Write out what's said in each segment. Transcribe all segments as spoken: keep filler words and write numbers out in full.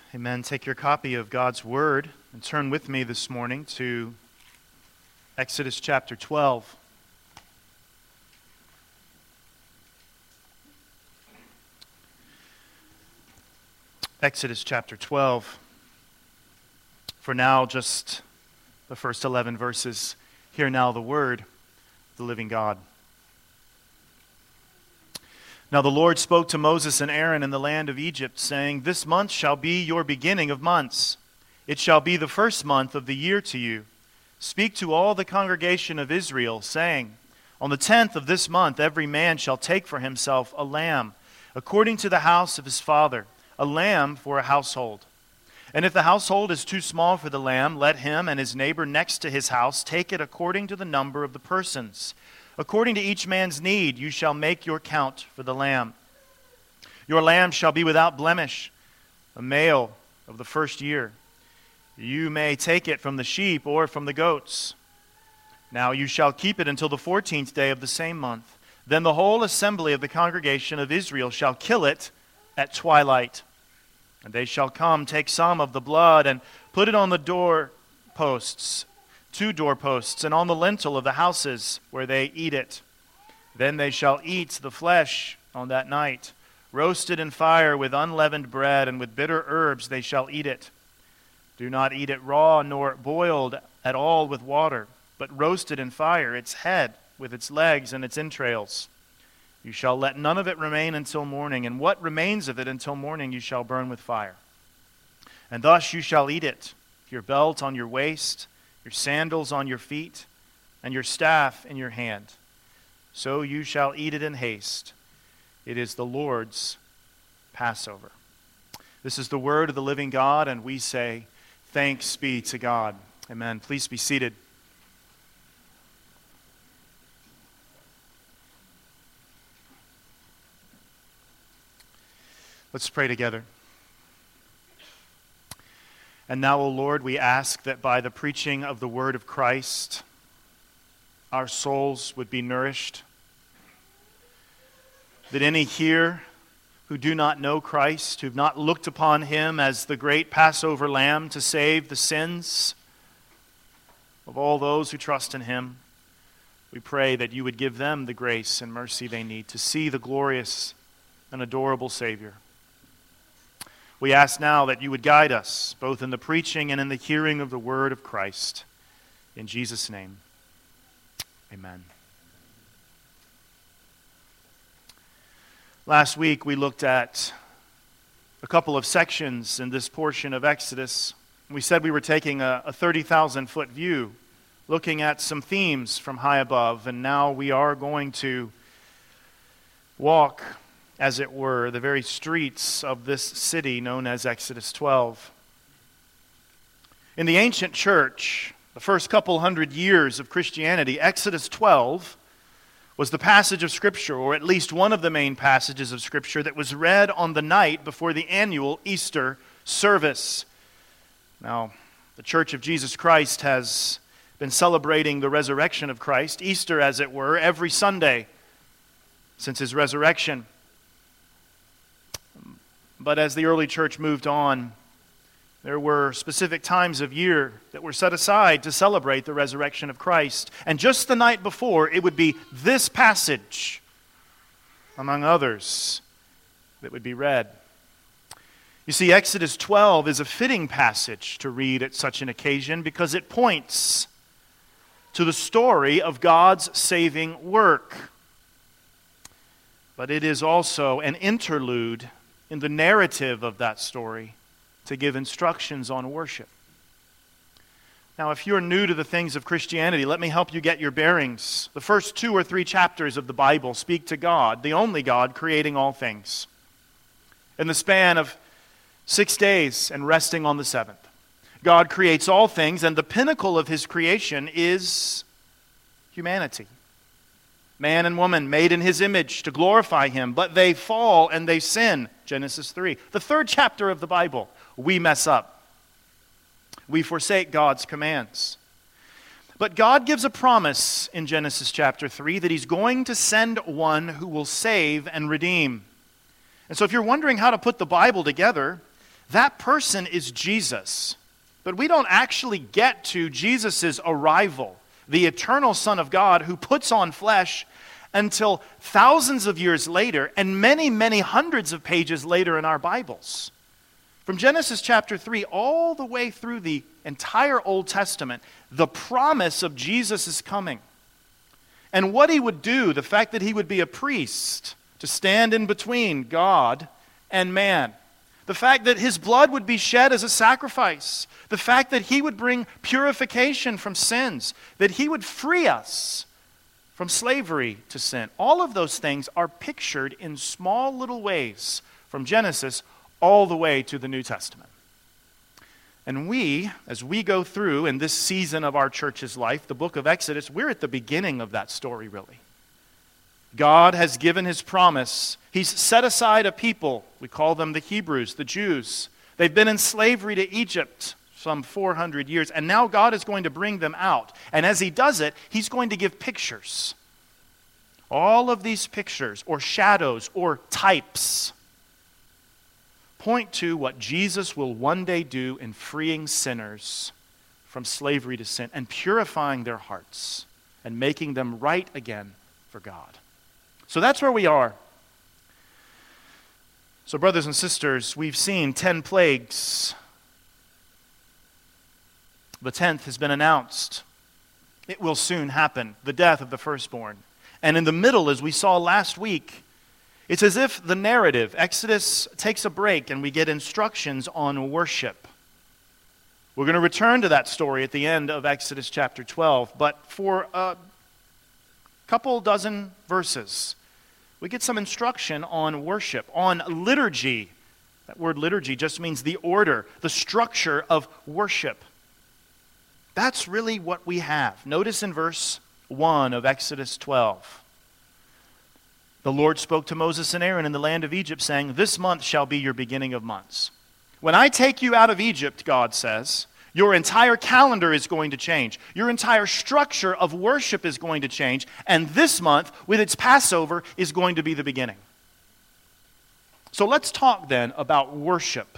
Amen. Take your copy of God's Word and turn with me this morning to Exodus chapter twelve. Exodus chapter twelve. For now, just the first eleven verses. Hear now the word of the living God. Now the Lord spoke to Moses and Aaron in the land of Egypt, saying, This month shall be your beginning of months. It shall be the first month of the year to you. Speak to all the congregation of Israel, saying, On the tenth of this month every man shall take for himself a lamb, according to the house of his father, a lamb for a household. And if the household is too small for the lamb, let him and his neighbor next to his house take it according to the number of the persons. According to each man's need, you shall make your count for the lamb. Your lamb shall be without blemish, a male of the first year. You may take it from the sheep or from the goats. Now you shall keep it until the fourteenth day of the same month. Then the whole assembly of the congregation of Israel shall kill it at twilight. And they shall come, take some of the blood, and put it on the doorposts, two doorposts, and on the lintel of the houses where they eat it. Then they shall eat the flesh on that night, roasted in fire with unleavened bread, and with bitter herbs they shall eat it. Do not eat it raw, nor boiled at all with water, but roasted in fire, its head with its legs and its entrails. You shall let none of it remain until morning, and what remains of it until morning you shall burn with fire. And thus you shall eat it, your belt on your waist, your sandals on your feet, and your staff in your hand. So you shall eat it in haste. It is the Lord's Passover. This is the word of the living God, and we say, thanks be to God. Amen. Please be seated. Let's pray together. And now, O Lord, we ask that by the preaching of the word of Christ, our souls would be nourished. That any here who do not know Christ, who have not looked upon him as the great Passover lamb to save the sins of all those who trust in him, we pray that you would give them the grace and mercy they need to see the glorious and adorable Savior. We ask now that you would guide us, both in the preaching and in the hearing of the word of Christ. In Jesus' name, amen. Last week we looked at a couple of sections in this portion of Exodus. We said we were taking a, a thirty thousand foot view, looking at some themes from high above, and now we are going to walk, as it were, the very streets of this city known as Exodus twelve. In the ancient church, the first couple hundred years of Christianity, Exodus twelve was the passage of Scripture, or at least one of the main passages of Scripture, that was read on the night before the annual Easter service. Now, the Church of Jesus Christ has been celebrating the resurrection of Christ, Easter as it were, every Sunday since his resurrection. But as the early church moved on, there were specific times of year that were set aside to celebrate the resurrection of Christ. And just the night before, it would be this passage, among others, that would be read. You see, Exodus twelve is a fitting passage to read at such an occasion because it points to the story of God's saving work. But it is also an interlude in the narrative of that story to give instructions on worship. Now, if you're new to the things of Christianity, let me help you get your bearings. The first two or three chapters of the Bible speak to God, the only God creating all things, in the span of six days and resting on the seventh. God creates all things, and the pinnacle of his creation is humanity. Man and woman made in his image to glorify him, but they fall and they sin. Genesis three. The third chapter of the Bible, we mess up. We forsake God's commands. But God gives a promise in Genesis chapter three that he's going to send one who will save and redeem. And so if you're wondering how to put the Bible together, That person is Jesus. But we don't actually get to Jesus' arrival, the eternal Son of God who puts on flesh, until thousands of years later and many, many hundreds of pages later in our Bibles. From Genesis chapter three all the way through the entire Old Testament, the promise of Jesus is coming. And what he would do, the fact that he would be a priest to stand in between God and man, the fact that his blood would be shed as a sacrifice, the fact that he would bring purification from sins, that he would free us from slavery to sin. All of those things are pictured in small little ways from Genesis all the way to the New Testament. And we, as we go through in this season of our church's life, the book of Exodus, we're at the beginning of that story, really. God has given his promise. He's set aside a people. We call them the Hebrews, the Jews. They've been in slavery to Egypt some four hundred years, and now God is going to bring them out. And as he does it, he's going to give pictures. All of these pictures, or shadows, or types, point to what Jesus will one day do in freeing sinners from slavery to sin and purifying their hearts and making them right again for God. So that's where we are. So brothers and sisters, we've seen ten plagues. The tenth has been announced. It will soon happen, the death of the firstborn. And in the middle, as we saw last week, it's as if the narrative, Exodus takes a break and we get instructions on worship. We're going to return to that story at the end of Exodus chapter twelve, but for a couple dozen verses, we get some instruction on worship, on liturgy. That word liturgy just means the order, the structure of worship. That's really what we have. Notice in verse one of Exodus twelve. The Lord spoke to Moses and Aaron in the land of Egypt, saying, "This month shall be your beginning of months." When I take you out of Egypt, God says, your entire calendar is going to change. Your entire structure of worship is going to change. And this month, with its Passover, is going to be the beginning. So let's talk then about worship.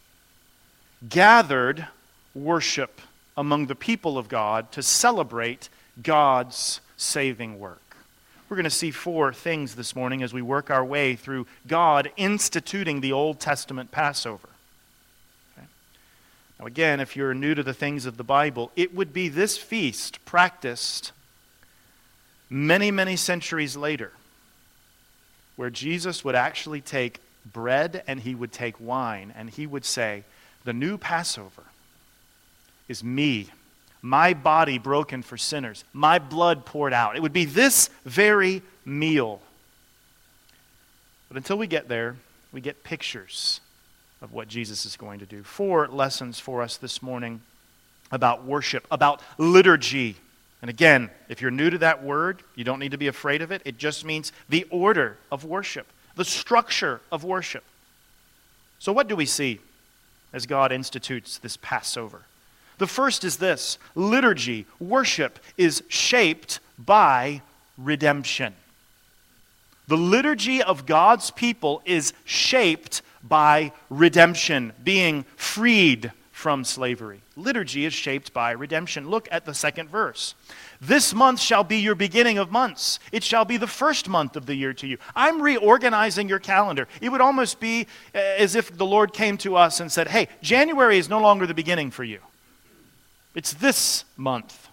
Gathered worship among the people of God to celebrate God's saving work. We're going to see four things this morning as we work our way through God instituting the Old Testament Passover. Okay. Now again, if you're new to the things of the Bible, it would be this feast practiced many, many centuries later, where Jesus would actually take bread and he would take wine and he would say, "The new Passover is me, my body broken for sinners, my blood poured out." It would be this very meal. But until we get there, we get pictures of what Jesus is going to do. Four lessons for us this morning about worship, about liturgy. And again, if you're new to that word, you don't need to be afraid of it. It just means the order of worship, the structure of worship. So what do we see as God institutes this Passover? The first is this: liturgy, worship, is shaped by redemption. The liturgy of God's people is shaped by redemption, being freed from slavery. Liturgy is shaped by redemption. Look at the second verse. "This month shall be your beginning of months. It shall be the first month of the year to you." I'm reorganizing your calendar. It would almost be as if the Lord came to us and said, "Hey, January is no longer the beginning for you. It's this month.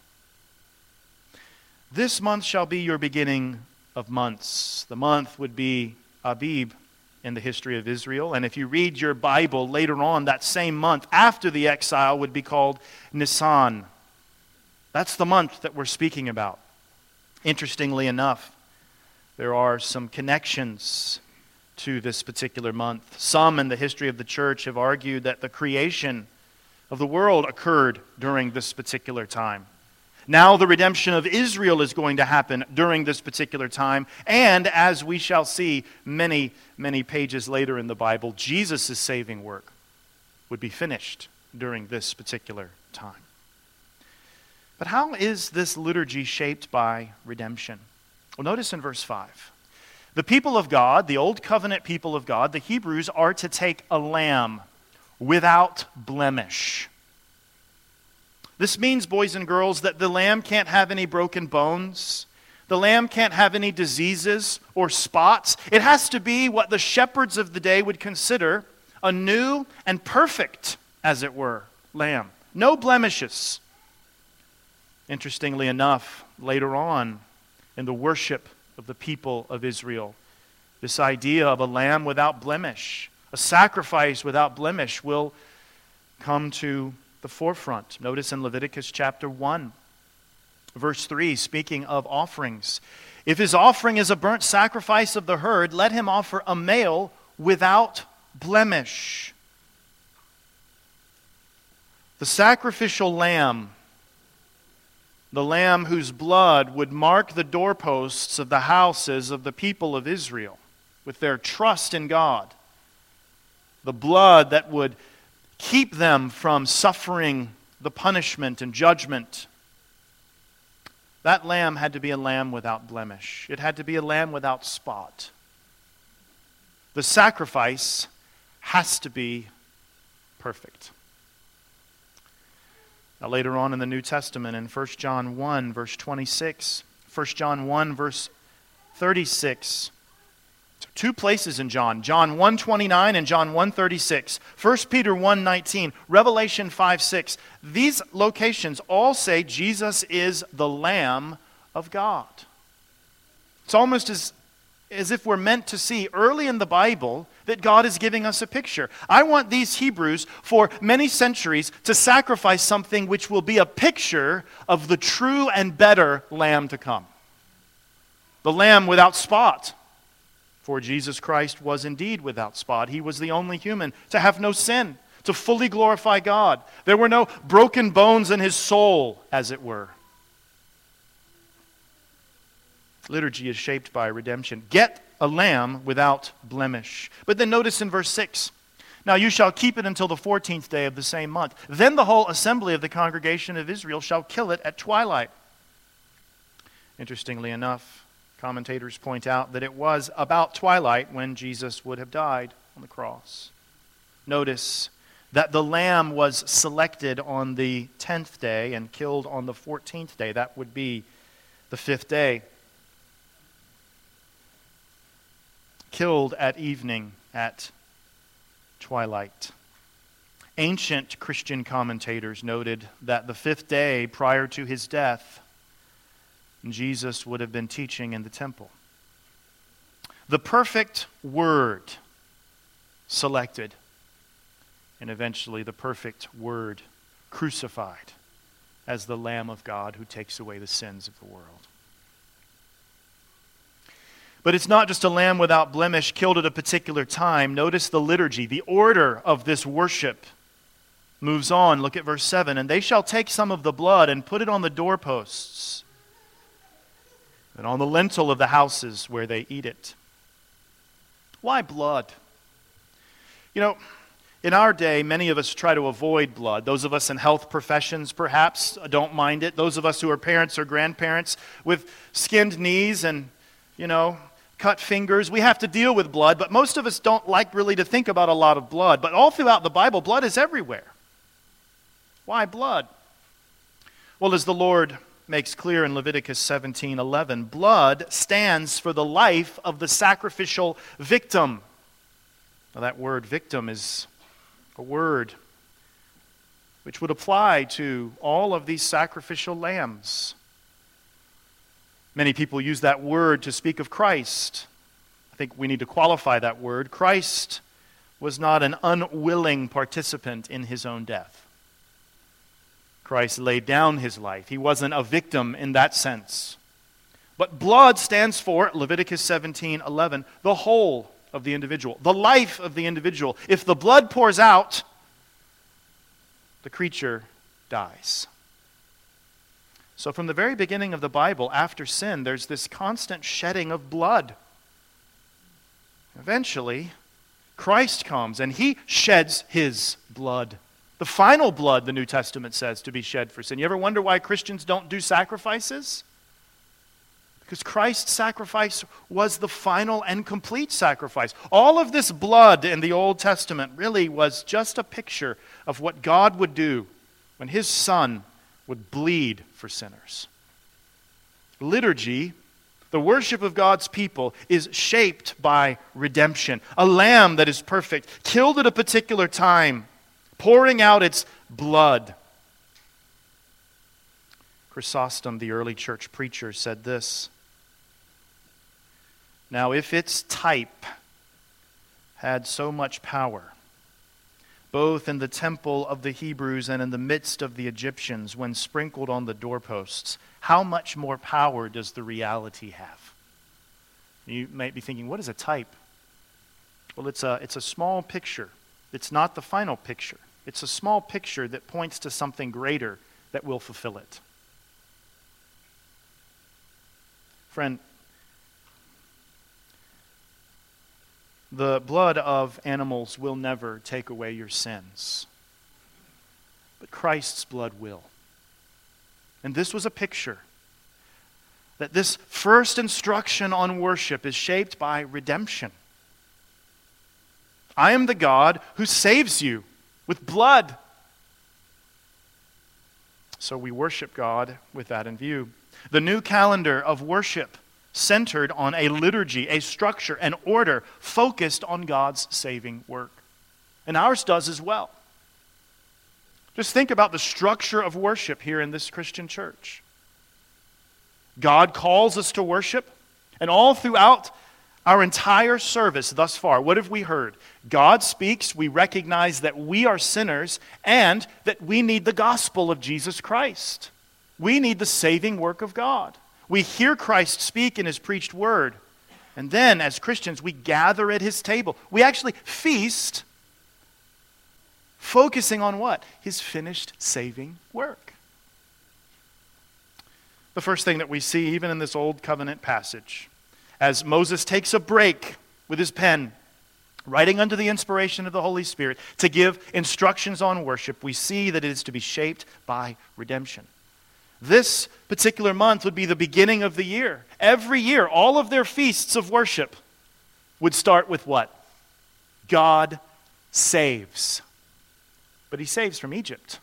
This month shall be your beginning of months." The month would be Abib in the history of Israel. And if you read your Bible later on, that same month after the exile would be called Nisan. That's the month that we're speaking about. Interestingly enough, there are some connections to this particular month. Some in the history of the church have argued that the creation of the world occurred during this particular time. Now the redemption of Israel is going to happen during this particular time. And as we shall see many, many pages later in the Bible, Jesus' saving work would be finished during this particular time. But how is this liturgy shaped by redemption? Well, notice in verse five. The people of God, the old covenant people of God, the Hebrews, are to take a lamb without blemish. This means, boys and girls, that the lamb can't have any broken bones. The lamb can't have any diseases or spots. It has to be what the shepherds of the day would consider a new and perfect, as it were, lamb. No blemishes. Interestingly enough, later on in the worship of the people of Israel, this idea of a lamb without blemish, a sacrifice without blemish, will come to the forefront. Notice in Leviticus chapter one, verse three, speaking of offerings. If his offering is a burnt sacrifice of the herd, let him offer a male without blemish. The sacrificial lamb, the lamb whose blood would mark the doorposts of the houses of the people of Israel with their trust in God, the blood that would keep them from suffering the punishment and judgment. That lamb had to be a lamb without blemish. It had to be a lamb without spot. The sacrifice has to be perfect. Now, later on in the New Testament, in First John one, verse twenty-six, First John one, verse thirty-six, two places in John, John one twenty-nine and John one thirty-six, First Peter one nineteen, Revelation five six. These locations all say Jesus is the Lamb of God. It's almost as, as if we're meant to see early in the Bible that God is giving us a picture. I want these Hebrews for many centuries to sacrifice something which will be a picture of the true and better Lamb to come. The Lamb without spot. For Jesus Christ was indeed without spot. He was the only human to have no sin, to fully glorify God. There were no broken bones in his soul, as it were. Liturgy is shaped by redemption. Get a lamb without blemish. But then notice in verse six, now you shall keep it until the fourteenth day of the same month. Then the whole assembly of the congregation of Israel shall kill it at twilight. Interestingly enough, commentators point out that it was about twilight when Jesus would have died on the cross. Notice that the lamb was selected on the tenth day and killed on the fourteenth day. That would be the fifth day. Killed at evening, at twilight. Ancient Christian commentators noted that the fifth day prior to his death, Jesus would have been teaching in the temple. The perfect word selected, and eventually the perfect word crucified as the Lamb of God who takes away the sins of the world. But it's not just a lamb without blemish killed at a particular time. Notice the liturgy, the order of this worship moves on. Look at verse seven. And they shall take some of the blood and put it on the doorposts and on the lintel of the houses where they eat it. Why blood? You know, in our day, many of us try to avoid blood. Those of us in health professions, perhaps, don't mind it. Those of us who are parents or grandparents with skinned knees and, you know, cut fingers, we have to deal with blood, but most of us don't like really to think about a lot of blood. But all throughout the Bible, blood is everywhere. Why blood? Well, as the Lord makes clear in Leviticus seventeen eleven, blood stands for the life of the sacrificial victim. Now, that word victim is a word which would apply to all of these sacrificial lambs. Many people use that word to speak of Christ. I think we need to qualify that word. Christ was not an unwilling participant in his own death. Christ laid down his life. He wasn't a victim in that sense. But blood stands for, Leviticus seventeen eleven, the whole of the individual, the life of the individual. If the blood pours out, the creature dies. So from the very beginning of the Bible, after sin, there's this constant shedding of blood. Eventually, Christ comes and he sheds his blood. The final blood, the New Testament says, to be shed for sin. You ever wonder why Christians don't do sacrifices? Because Christ's sacrifice was the final and complete sacrifice. All of this blood in the Old Testament really was just a picture of what God would do when His Son would bleed for sinners. Liturgy, the worship of God's people, is shaped by redemption. A lamb that is perfect, killed at a particular time, pouring out its blood. Chrysostom, the early church preacher, said this: "Now if its type had so much power, both in the temple of the Hebrews and in the midst of the Egyptians, when sprinkled on the doorposts, how much more power does the reality have?" You might be thinking, what is a type? Well, it's a, it's a small picture. It's not the final picture. It's a small picture that points to something greater that will fulfill it. Friend, the blood of animals will never take away your sins, but Christ's blood will. And this was a picture that this first instruction on worship is shaped by redemption. I am the God who saves you with blood. So we worship God with that in view. The new calendar of worship centered on a liturgy, a structure, an order focused on God's saving work. And ours does as well. Just think about the structure of worship here in this Christian church. God calls us to worship, and all throughout our entire service thus far, what have we heard? God speaks, we recognize that we are sinners, and that we need the gospel of Jesus Christ. We need the saving work of God. We hear Christ speak in His preached word, and then as Christians we gather at His table. We actually feast, focusing on what? His finished saving work. The first thing that we see even in this Old Covenant passage, as Moses takes a break with his pen, writing under the inspiration of the Holy Spirit to give instructions on worship, we see that it is to be shaped by redemption. This particular month would be the beginning of the year. Every year, all of their feasts of worship would start with what? God saves. But He saves from Egypt.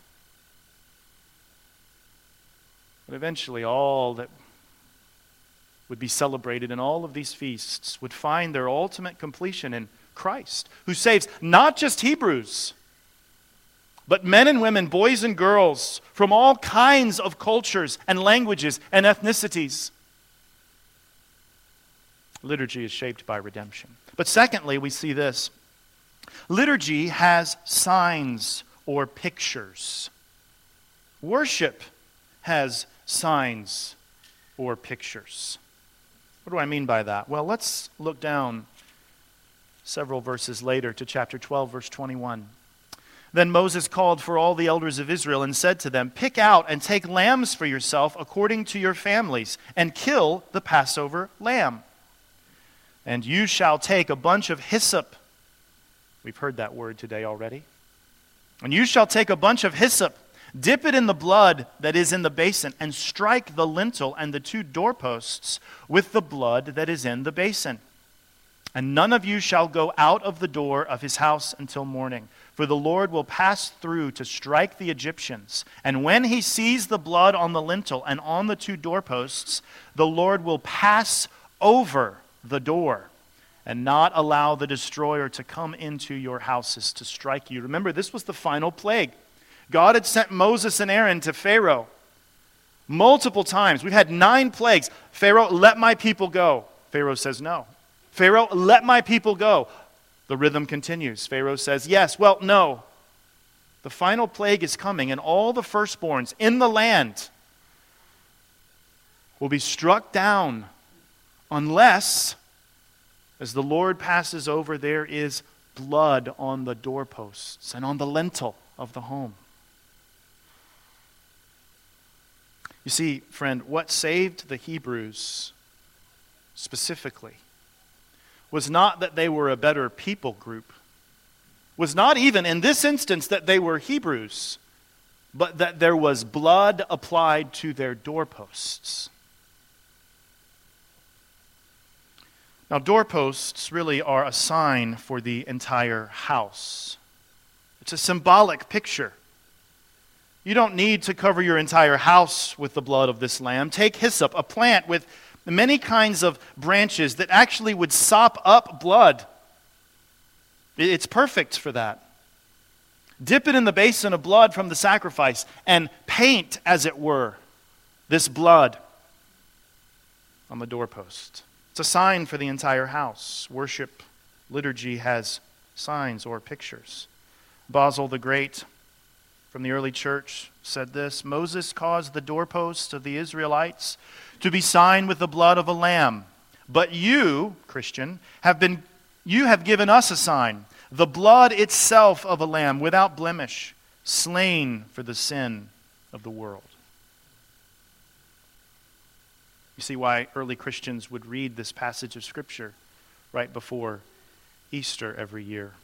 But eventually all that would be celebrated in all of these feasts would find their ultimate completion in Christ, who saves not just Hebrews, but men and women, boys and girls, from all kinds of cultures and languages and ethnicities. Liturgy is shaped by redemption. But secondly, we see this. Liturgy has signs or pictures. Worship has signs or pictures. What do I mean by that? Well, let's look down several verses later to chapter twelve, verse twenty-one. Then Moses called for all the elders of Israel and said to them, "Pick out and take lambs for yourself according to your families, and kill the Passover lamb. And you shall take a bunch of hyssop." We've heard that word today already. "And you shall take a bunch of hyssop, dip it in the blood that is in the basin, and strike the lintel and the two doorposts with the blood that is in the basin. And none of you shall go out of the door of his house until morning. For the Lord will pass through to strike the Egyptians. And when He sees the blood on the lintel and on the two doorposts, the Lord will pass over the door and not allow the destroyer to come into your houses to strike you." Remember, this was the final plague. God had sent Moses and Aaron to Pharaoh multiple times. We've had nine plagues. "Pharaoh, let my people go." Pharaoh says no. "Pharaoh, let my people go." The rhythm continues. Pharaoh says yes. Well, no. The final plague is coming, and all the firstborns in the land will be struck down unless, as the Lord passes over, there is blood on the doorposts and on the lintel of the home. You see, friend, what saved the Hebrews specifically was not that they were a better people group, was not even in this instance that they were Hebrews, but that there was blood applied to their doorposts. Now, doorposts really are a sign for the entire house. It's a symbolic picture. You don't need to cover your entire house with the blood of this lamb. Take hyssop, a plant with many kinds of branches that actually would sop up blood. It's perfect for that. Dip it in the basin of blood from the sacrifice and paint, as it were, this blood on the doorpost. It's a sign for the entire house. Worship, liturgy has signs or pictures. Basil the Great from the early church said this: Moses caused the doorposts of the Israelites to be signed with the blood of a lamb. But you, Christian, have been you have given us a sign, the blood itself of a lamb without blemish, slain for the sin of the world. You see why early Christians would read this passage of Scripture right before Easter every year.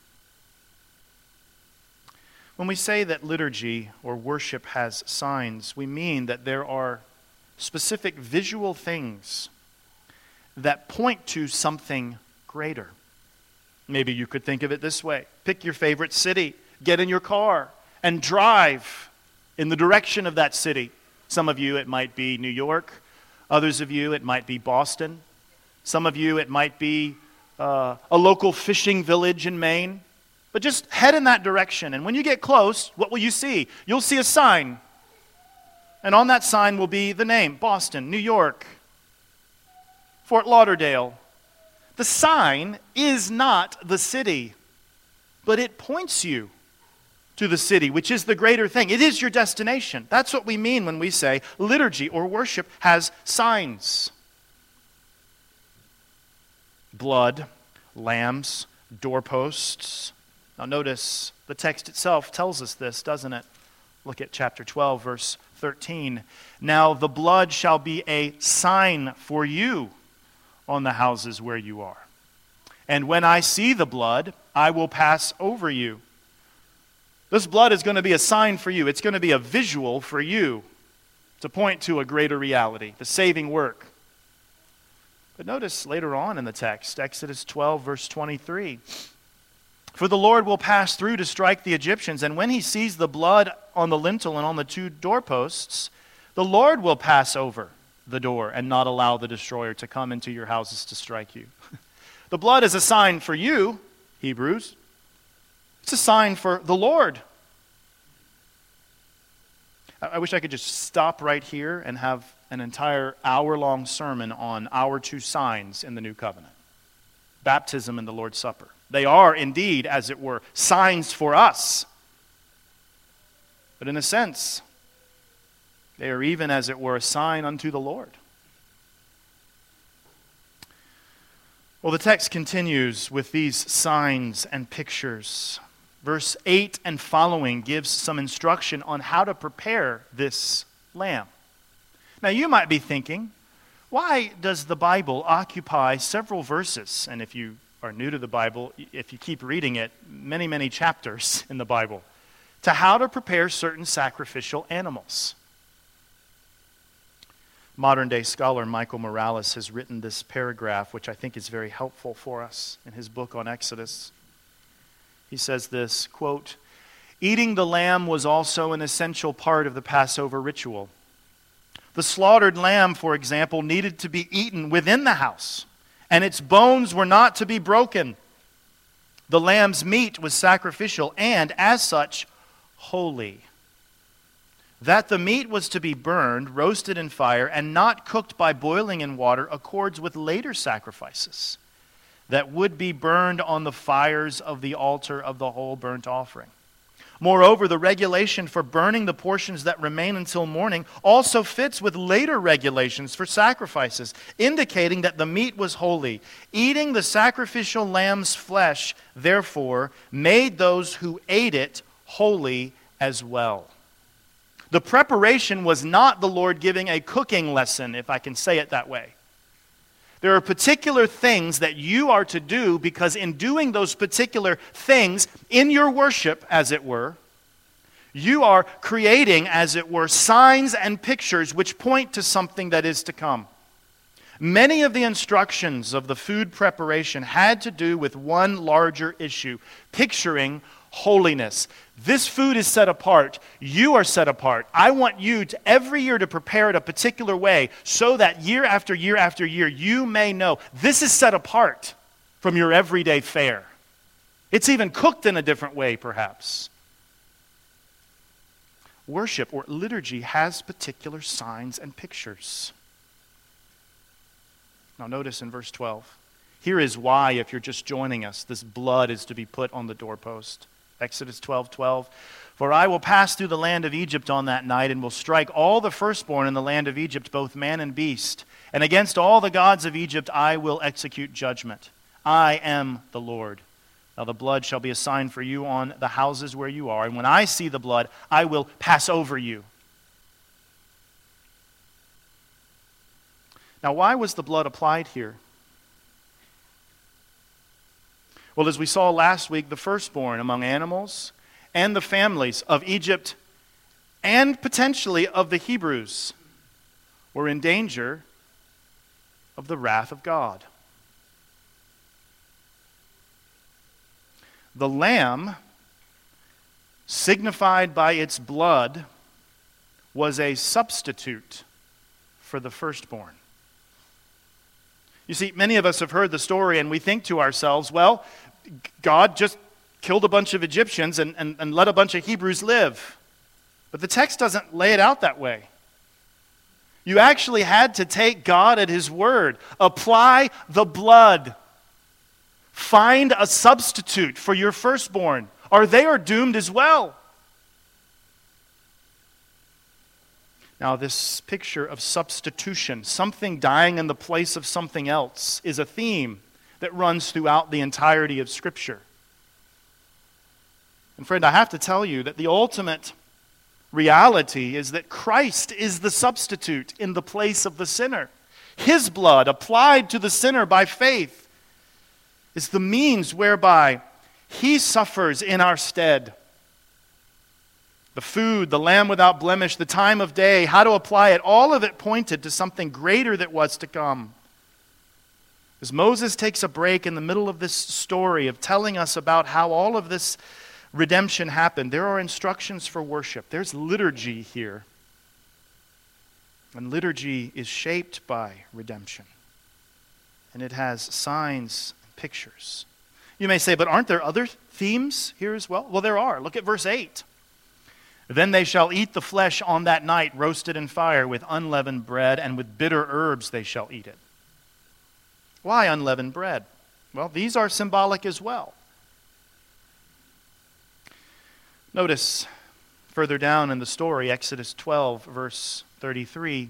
When we say that liturgy or worship has signs, we mean that there are specific visual things that point to something greater. Maybe you could think of it this way. Pick your favorite city, get in your car, and drive in the direction of that city. Some of you, it might be New York. Others of you, it might be Boston. Some of you, it might be uh, a local fishing village in Maine. But just head in that direction. And when you get close, what will you see? You'll see a sign. And on that sign will be the name: Boston, New York, Fort Lauderdale. The sign is not the city, but it points you to the city, which is the greater thing. It is your destination. That's what we mean when we say liturgy or worship has signs. Blood, lambs, doorposts. Now notice the text itself tells us this, doesn't it? Look at chapter twelve, verse thirteen. Now the blood shall be a sign for you on the houses where you are. And when I see the blood, I will pass over you. This blood is going to be a sign for you. It's going to be a visual for you to point to a greater reality, the saving work. But notice later on in the text, Exodus twelve, verse twenty-three. For the Lord will pass through to strike the Egyptians, and when he sees the blood on the lintel and on the two doorposts, the Lord will pass over the door and not allow the destroyer to come into your houses to strike you. The blood is a sign for you, Hebrews. It's a sign for the Lord. I wish I could just stop right here and have an entire hour-long sermon on our two signs in the new covenant: baptism and the Lord's Supper. They are indeed, as it were, signs for us. But in a sense, they are even, as it were, a sign unto the Lord. Well, the text continues with these signs and pictures. Verse eight and following gives some instruction on how to prepare this lamb. Now, you might be thinking, why does the Bible occupy several verses? And if you are new to the Bible, if you keep reading it, many, many chapters in the Bible, to how to prepare certain sacrificial animals. Modern-day scholar Michael Morales has written this paragraph, which I think is very helpful for us in his book on Exodus. He says this, quote, "Eating the lamb was also an essential part of the Passover ritual. The slaughtered lamb, for example, needed to be eaten within the house, and its bones were not to be broken. The lamb's meat was sacrificial and, as such, holy. That the meat was to be burned, roasted in fire, and not cooked by boiling in water accords with later sacrifices that would be burned on the fires of the altar of the whole burnt offering. Moreover, the regulation for burning the portions that remain until morning also fits with later regulations for sacrifices, indicating that the meat was holy. Eating the sacrificial lamb's flesh, therefore, made those who ate it holy as well." The preparation was not the Lord giving a cooking lesson, if I can say it that way. There are particular things that you are to do, because in doing those particular things in your worship, as it were, you are creating, as it were, signs and pictures which point to something that is to come. Many of the instructions of the food preparation had to do with one larger issue, picturing holiness. This food is set apart. You are set apart. I want you to every year to prepare it a particular way so that year after year after year you may know this is set apart from your everyday fare. It's even cooked in a different way, perhaps. Worship or liturgy has particular signs and pictures. Now notice in verse twelve, here is why, if you're just joining us, this blood is to be put on the doorpost. Exodus twelve twelve. For I will pass through the land of Egypt on that night, and will strike all the firstborn in the land of Egypt, both man and beast. And against all the gods of Egypt I will execute judgment. I am the Lord. Now the blood shall be a sign for you on the houses where you are. And when I see the blood, I will pass over you. Now, why was the blood applied here? Well, as we saw last week, the firstborn among animals and the families of Egypt and potentially of the Hebrews were in danger of the wrath of God. The lamb, signified by its blood, was a substitute for the firstborn. You see, many of us have heard the story and we think to ourselves, well, God just killed a bunch of Egyptians and, and, and let a bunch of Hebrews live. But the text doesn't lay it out that way. You actually had to take God at His word. Apply the blood. Find a substitute for your firstborn, or they are doomed as well. Now, this picture of substitution, something dying in the place of something else, is a theme that runs throughout the entirety of Scripture. And friend, I have to tell you that the ultimate reality is that Christ is the substitute in the place of the sinner. His blood, applied to the sinner by faith, is the means whereby He suffers in our stead. The food, the lamb without blemish, the time of day, how to apply it, all of it pointed to something greater that was to come. As Moses takes a break in the middle of this story of telling us about how all of this redemption happened, there are instructions for worship. There's liturgy here. And liturgy is shaped by redemption. And it has signs and pictures. You may say, but aren't there other themes here as well? Well, there are. Look at verse eight. Then they shall eat the flesh on that night, roasted in fire, with unleavened bread, and with bitter herbs they shall eat it. Why unleavened bread? Well, these are symbolic as well. Notice further down in the story, Exodus twelve, verse thirty-three.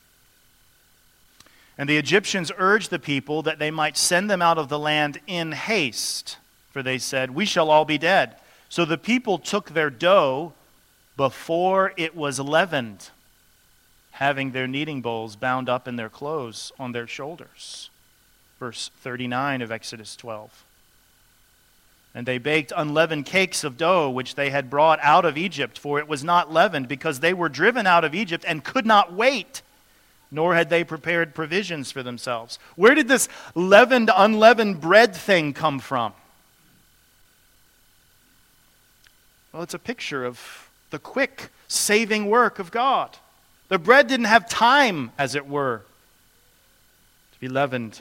And the Egyptians urged the people that they might send them out of the land in haste, for they said, we shall all be dead. So the people took their dough before it was leavened, having their kneading bowls bound up in their clothes on their shoulders. Verse thirty-nine of Exodus twelve. And they baked unleavened cakes of dough, which they had brought out of Egypt, for it was not leavened, because they were driven out of Egypt and could not wait, nor had they prepared provisions for themselves. Where did this leavened, unleavened bread thing come from? Well, it's a picture of the quick saving work of God. The bread didn't have time, as it were, to be leavened.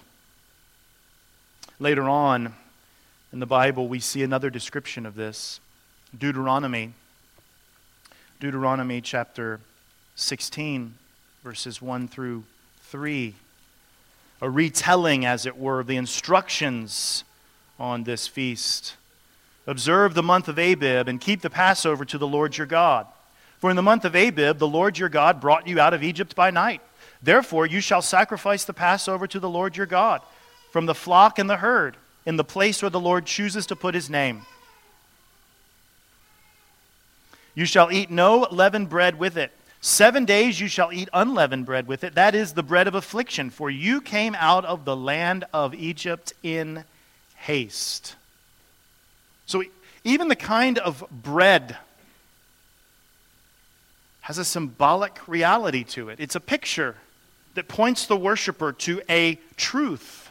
Later on in the Bible, we see another description of this. Deuteronomy. Deuteronomy chapter sixteen, verses one through three. A retelling, as it were, of the instructions on this feast. Observe the month of Abib and keep the Passover to the Lord your God. For in the month of Abib, the Lord your God brought you out of Egypt by night. Therefore you shall sacrifice the Passover to the Lord your God from the flock and the herd in the place where the Lord chooses to put His name. You shall eat no leavened bread with it. Seven days you shall eat unleavened bread with it. That is the bread of affliction, for you came out of the land of Egypt in haste. So even the kind of bread has a symbolic reality to it. It's a picture that points the worshiper to a truth.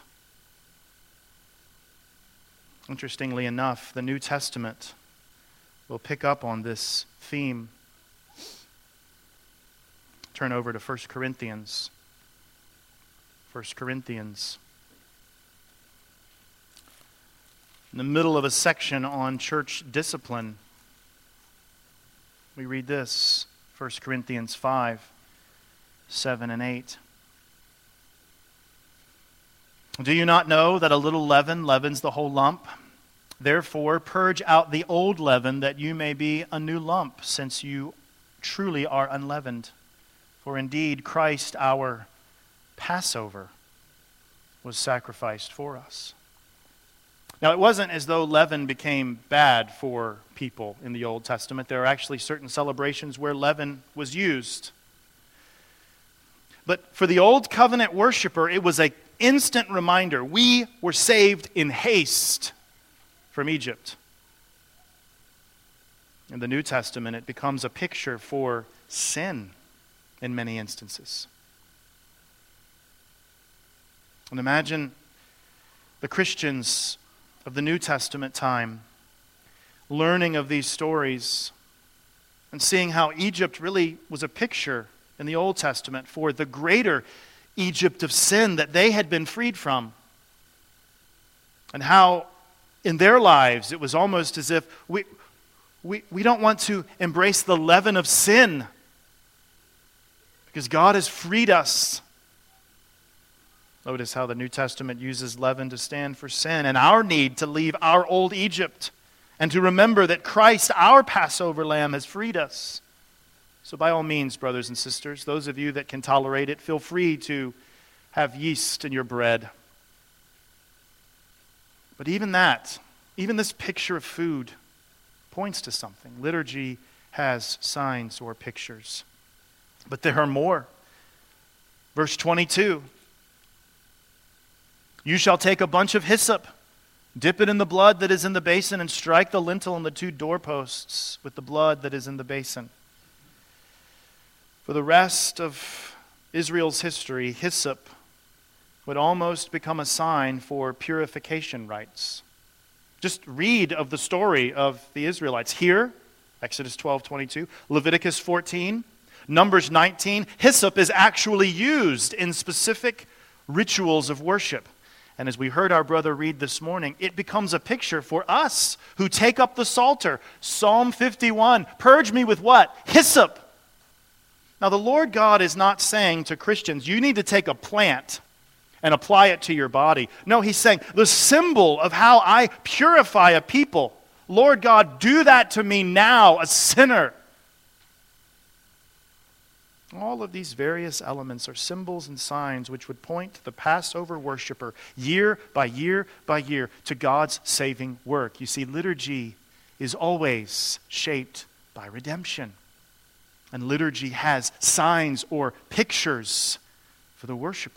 Interestingly enough, the New Testament will pick up on this theme. Turn over to First Corinthians. First Corinthians. In the middle of a section on church discipline, we read this, First Corinthians five, seven and eight. Do you not know that a little leaven leavens the whole lump? Therefore, purge out the old leaven, that you may be a new lump, since you truly are unleavened. For indeed, Christ, our Passover, was sacrificed for us. Now, it wasn't as though leaven became bad for people in the Old Testament. There are actually certain celebrations where leaven was used. But for the Old Covenant worshiper, it was an instant reminder. We were saved in haste from Egypt. In the New Testament, it becomes a picture for sin in many instances. And imagine the Christians of the New Testament time learning of these stories and seeing how Egypt really was a picture in the Old Testament for the greater Egypt of sin that they had been freed from. And how in their lives it was almost as if we, we, we don't want to embrace the leaven of sin because God has freed us. Notice how the New Testament uses leaven to stand for sin and our need to leave our old Egypt and to remember that Christ, our Passover lamb, has freed us. So by all means, brothers and sisters, those of you that can tolerate it, feel free to have yeast in your bread. But even that, even this picture of food points to something. Liturgy has signs or pictures. But there are more. Verse twenty-two. You shall take a bunch of hyssop, dip it in the blood that is in the basin, and strike the lintel and the two doorposts with the blood that is in the basin. For the rest of Israel's history, hyssop would almost become a sign for purification rites. Just read of the story of the Israelites. Here, Exodus twelve twenty-two, Leviticus fourteen, Numbers nineteen. Hyssop is actually used in specific rituals of worship. And as we heard our brother read this morning, it becomes a picture for us who take up the Psalter. Psalm fifty-one, purge me with what? Hyssop. Now the Lord God is not saying to Christians, you need to take a plant and apply it to your body. No, He's saying, the symbol of how I purify a people. Lord God, do that to me now, a sinner. All of these various elements are symbols and signs which would point to the Passover worshiper year by year by year to God's saving work. You see, liturgy is always shaped by redemption. And liturgy has signs or pictures for the worshiper.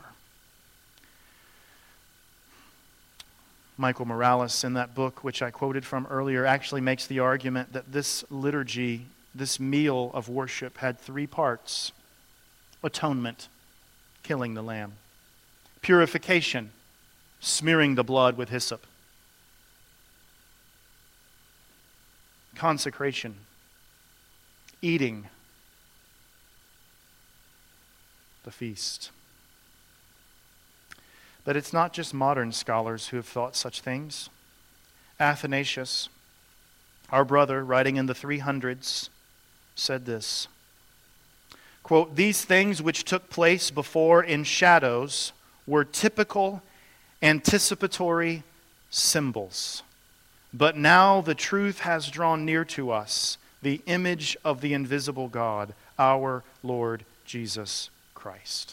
Michael Morales, in that book which I quoted from earlier, actually makes the argument that this liturgy, this meal of worship, had three parts. Atonement, killing the lamb. Purification, smearing the blood with hyssop. Consecration, eating the feast. But it's not just modern scholars who have thought such things. Athanasius, our brother, writing in the three hundreds, said this. Quote, these things which took place before in shadows were typical, anticipatory symbols. But now the truth has drawn near to us, the image of the invisible God, our Lord Jesus Christ.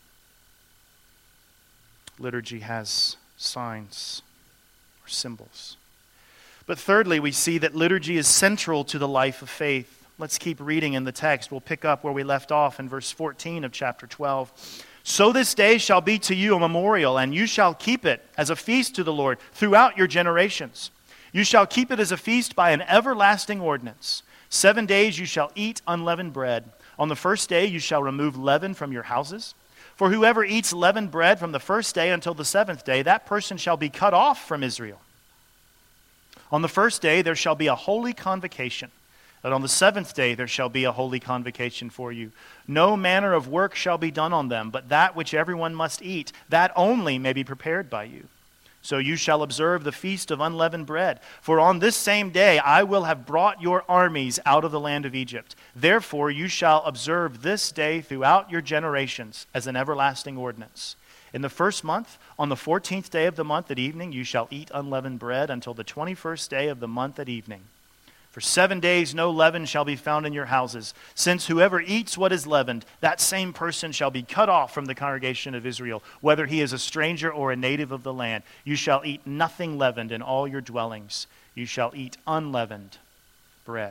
Liturgy has signs or symbols. But thirdly, we see that liturgy is central to the life of faith. Let's keep reading in the text. We'll pick up where we left off in verse fourteen of chapter twelve. So this day shall be to you a memorial, and you shall keep it as a feast to the Lord throughout your generations. You shall keep it as a feast by an everlasting ordinance. Seven days you shall eat unleavened bread. On the first day you shall remove leaven from your houses. For whoever eats leavened bread from the first day until the seventh day, that person shall be cut off from Israel. On the first day there shall be a holy convocation, and on the seventh day there shall be a holy convocation for you. No manner of work shall be done on them, but that which everyone must eat, that only may be prepared by you. So you shall observe the feast of unleavened bread. For on this same day I will have brought your armies out of the land of Egypt. Therefore you shall observe this day throughout your generations as an everlasting ordinance. In the first month, on the fourteenth day of the month at evening, you shall eat unleavened bread until the twenty-first day of the month at evening. For seven days no leaven shall be found in your houses, since whoever eats what is leavened, that same person shall be cut off from the congregation of Israel, whether he is a stranger or a native of the land. You shall eat nothing leavened in all your dwellings. You shall eat unleavened bread.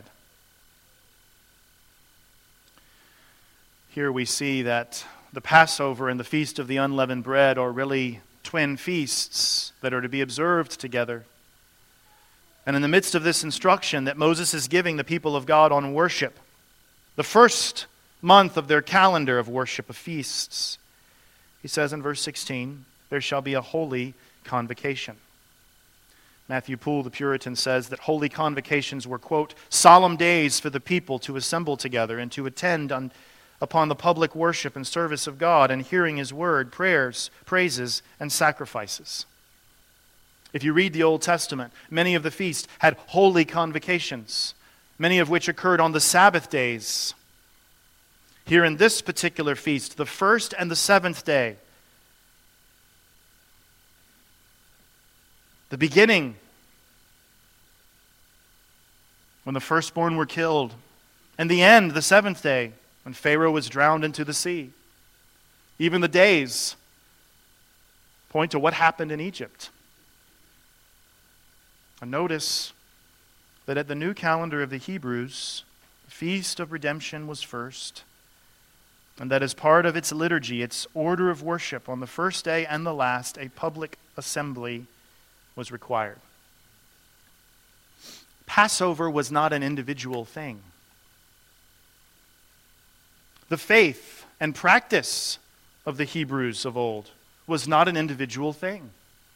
Here we see that the Passover and the Feast of the Unleavened Bread are really twin feasts that are to be observed together. And in the midst of this instruction that Moses is giving the people of God on worship, the first month of their calendar of worship, of feasts, he says in verse sixteen, there shall be a holy convocation. Matthew Poole, the Puritan, says that holy convocations were, quote, solemn days for the people to assemble together and to attend on, upon the public worship and service of God and hearing His word, prayers, praises, and sacrifices. If you read the Old Testament, many of the feasts had holy convocations, many of which occurred on the Sabbath days. Here in this particular feast, the first and the seventh day, the beginning, when the firstborn were killed, and the end, the seventh day, when Pharaoh was drowned into the sea. Even the days point to what happened in Egypt. And notice that at the new calendar of the Hebrews, the Feast of Redemption was first, and that as part of its liturgy, its order of worship on the first day and the last, a public assembly was required. Passover was not an individual thing. The faith and practice of the Hebrews of old was not an individual thing.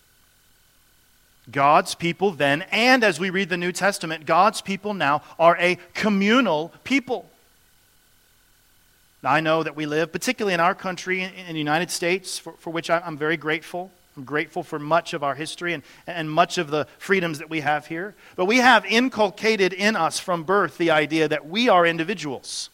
God's people then, and as we read the New Testament, God's people now are a communal people. Now, I know that we live, particularly in our country, in, in the United States, for, for which I'm very grateful. I'm grateful for much of our history and, and much of the freedoms that we have here. But we have inculcated in us from birth the idea that we are individuals.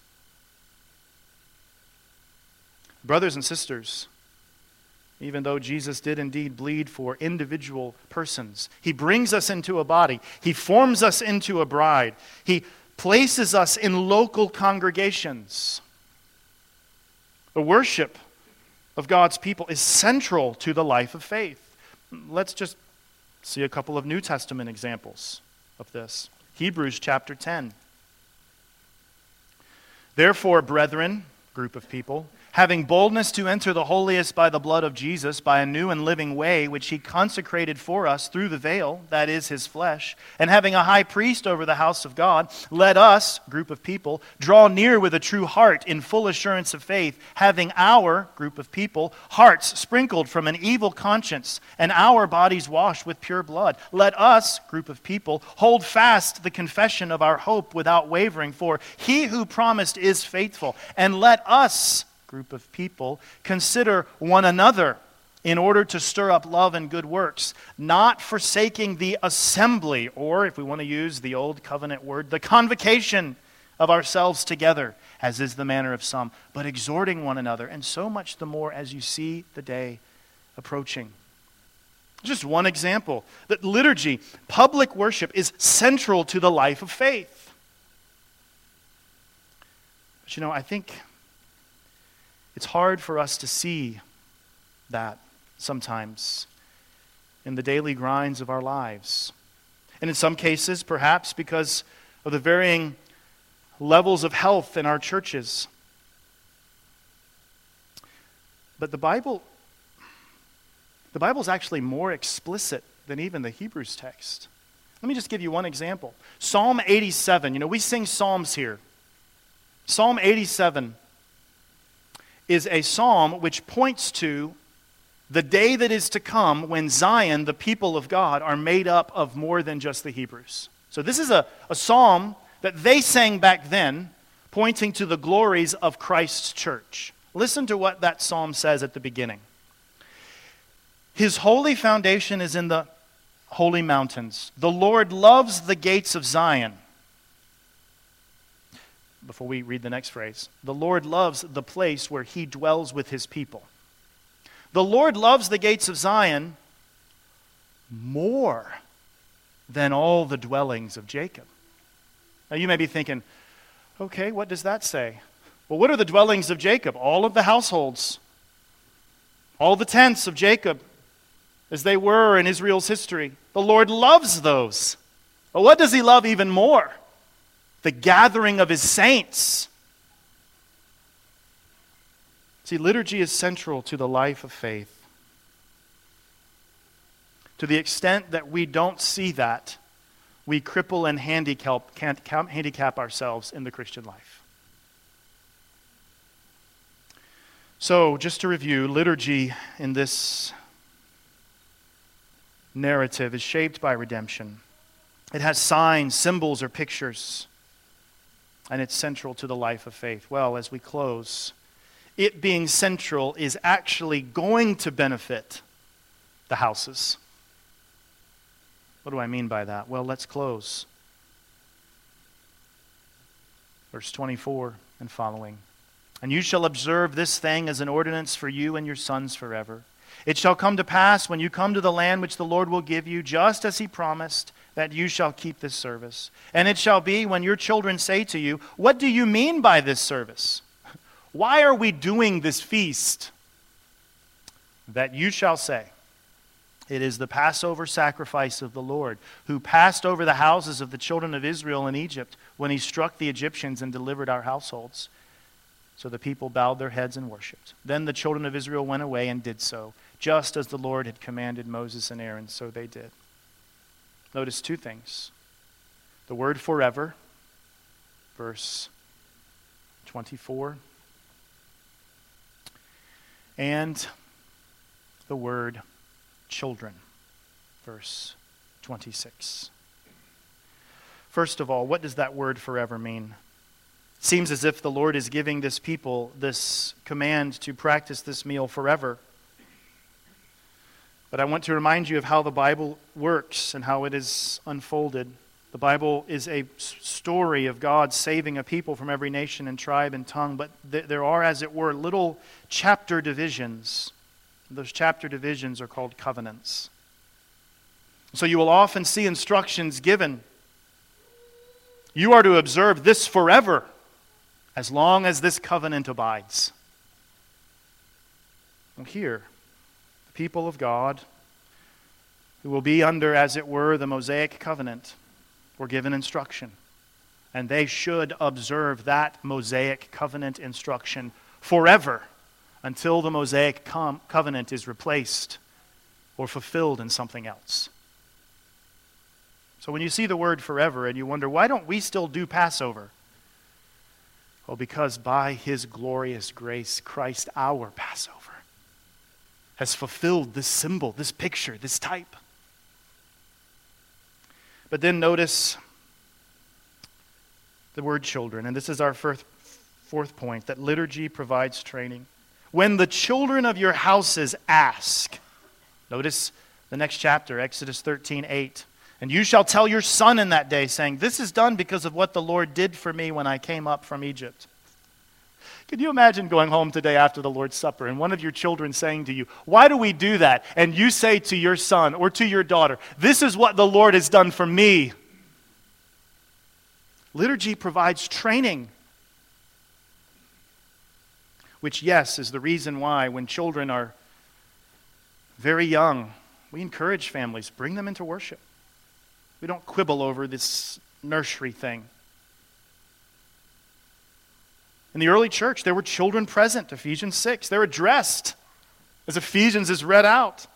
Brothers and sisters, even though Jesus did indeed bleed for individual persons, He brings us into a body. He forms us into a bride. He places us in local congregations. The worship of God's people is central to the life of faith. Let's just see a couple of New Testament examples of this. Hebrews chapter ten. Therefore, brethren, group of people, having boldness to enter the holiest by the blood of Jesus, by a new and living way, which He consecrated for us through the veil, that is His flesh, and having a high priest over the house of God, let us, group of people, draw near with a true heart in full assurance of faith, having our, group of people, hearts sprinkled from an evil conscience, and our bodies washed with pure blood. Let us, group of people, hold fast the confession of our hope without wavering, for He who promised is faithful. And let us, group of people, consider one another in order to stir up love and good works, not forsaking the assembly, or if we want to use the old covenant word, the convocation of ourselves together, as is the manner of some, but exhorting one another, and so much the more as you see the day approaching. Just one example, that liturgy, public worship, is central to the life of faith. But you know, I think it's hard for us to see that sometimes in the daily grinds of our lives. And in some cases, perhaps because of the varying levels of health in our churches. But the Bible, the Bible is actually more explicit than even the Hebrews text. Let me just give you one example. Psalm eighty-seven. You know, we sing psalms here. Psalm eighty-seven is a psalm which points to the day that is to come when Zion, the people of God, are made up of more than just the Hebrews. So this is a, a psalm that they sang back then, pointing to the glories of Christ's church. Listen to what that psalm says at the beginning. His holy foundation is in the holy mountains. The Lord loves the gates of Zion. Before we read the next phrase, the Lord loves the place where he dwells with his people. The Lord loves the gates of Zion more than all the dwellings of Jacob. Now you may be thinking, okay, what does that say? Well, what are the dwellings of Jacob? All of the households, all the tents of Jacob, as they were in Israel's history. The Lord loves those. But what does he love even more? The gathering of his saints. See, liturgy is central to the life of faith. To the extent that we don't see that, we cripple and handicap, can't handicap ourselves in the Christian life. So, just to review, liturgy in this narrative is shaped by redemption. It has signs, symbols, or pictures, and it's central to the life of faith. Well, as we close, it being central is actually going to benefit the houses. What do I mean by that? Well, let's close. Verse twenty-four and following. And you shall observe this thing as an ordinance for you and your sons forever. It shall come to pass when you come to the land which the Lord will give you, just as he promised, that you shall keep this service. And it shall be when your children say to you, what do you mean by this service? Why are we doing this feast? That you shall say, it is the Passover sacrifice of the Lord, who passed over the houses of the children of Israel in Egypt when he struck the Egyptians and delivered our households. So the people bowed their heads and worshipped. Then the children of Israel went away and did so, just as the Lord had commanded Moses and Aaron, so they did. Notice two things. The word forever, verse twenty-four, and the word children, verse twenty-six. First of all, what does that word forever mean? It seems as if the Lord is giving this people this command to practice this meal forever. But I want to remind you of how the Bible works and how it is unfolded. The Bible is a story of God saving a people from every nation and tribe and tongue, but th- there are, as it were, little chapter divisions. Those chapter divisions are called covenants. So you will often see instructions given. You are to observe this forever, as long as this covenant abides. Well, here, the people of God, who will be under, as it were, the Mosaic covenant, were given instruction. And they should observe that Mosaic covenant instruction forever until the Mosaic com- covenant is replaced or fulfilled in something else. So when you see the word forever and you wonder, why don't we still do Passover? Well, because by his glorious grace, Christ, our Passover, has fulfilled this symbol, this picture, this type. But then notice the word children, and this is our fourth, fourth point, that liturgy provides training. When the children of your houses ask, notice the next chapter, Exodus thirteen eight, and you shall tell your son in that day, saying, this is done because of what the Lord did for me when I came up from Egypt. Can you imagine going home today after the Lord's Supper and one of your children saying to you, why do we do that? And you say to your son or to your daughter, this is what the Lord has done for me. Liturgy provides training, which, yes, is the reason why when children are very young, we encourage families, bring them into worship. We don't quibble over this nursery thing. In the early church, there were children present, Ephesians six. They're addressed as Ephesians is read out.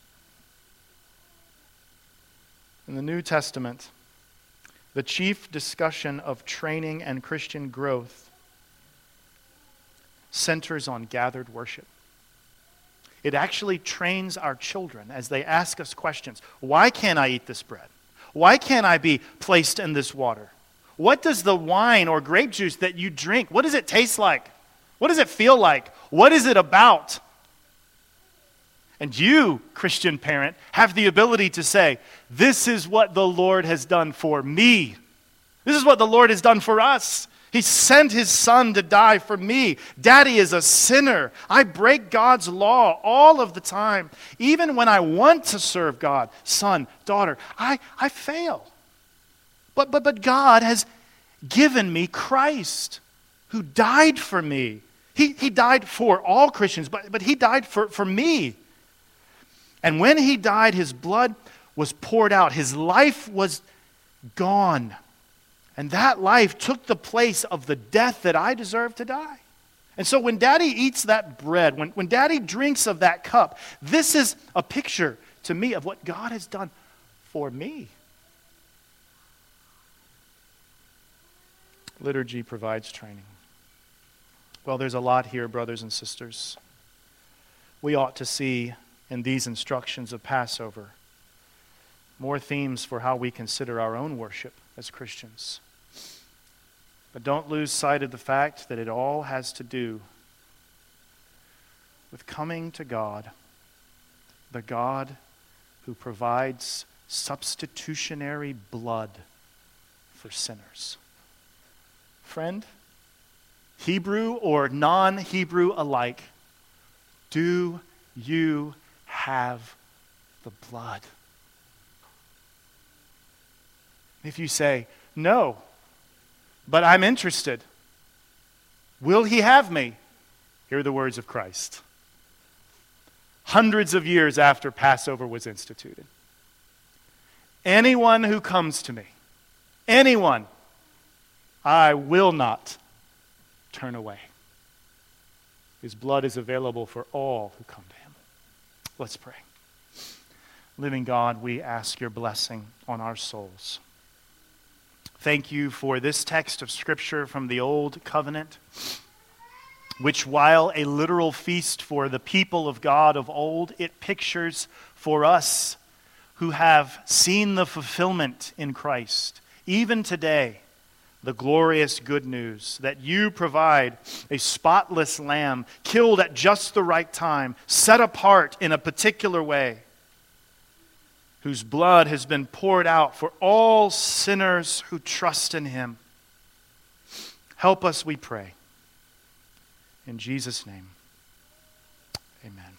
In the New Testament, the chief discussion of training and Christian growth centers on gathered worship. It actually trains our children as they ask us questions. Why can't I eat this bread? Why can't I be placed in this water? What does the wine or grape juice that you drink, what does it taste like? What does it feel like? What is it about? And you, Christian parent, have the ability to say, this is what the Lord has done for me. This is what the Lord has done for us. He sent his son to die for me. Daddy is a sinner. I break God's law all of the time. Even when I want to serve God, son, daughter, I, I fail. But, but, but God has given me Christ, who died for me. He, he died for all Christians, but, but he died for, for me. And when he died, his blood was poured out. His life was gone. And that life took the place of the death that I deserved to die. And so when Daddy eats that bread, when, when Daddy drinks of that cup, this is a picture to me of what God has done for me. Liturgy provides training. Well, there's a lot here, brothers and sisters. We ought to see in these instructions of Passover more themes for how we consider our own worship as Christians. But don't lose sight of the fact that it all has to do with coming to God, the God who provides substitutionary blood for sinners. Friend, Hebrew or non-Hebrew alike, do you have the blood? If you say, no, but I'm interested, will he have me? Hear the words of Christ. Hundreds of years after Passover was instituted. Anyone who comes to me, anyone, I will not turn away. His blood is available for all who come to him. Let's pray. Living God, we ask your blessing on our souls. Thank you for this text of Scripture from the Old Covenant, which, while a literal feast for the people of God of old, it pictures for us who have seen the fulfillment in Christ, even today, the glorious good news that you provide a spotless lamb, killed at just the right time, set apart in a particular way, whose blood has been poured out for all sinners who trust in him. Help us, we pray. In Jesus' name, amen.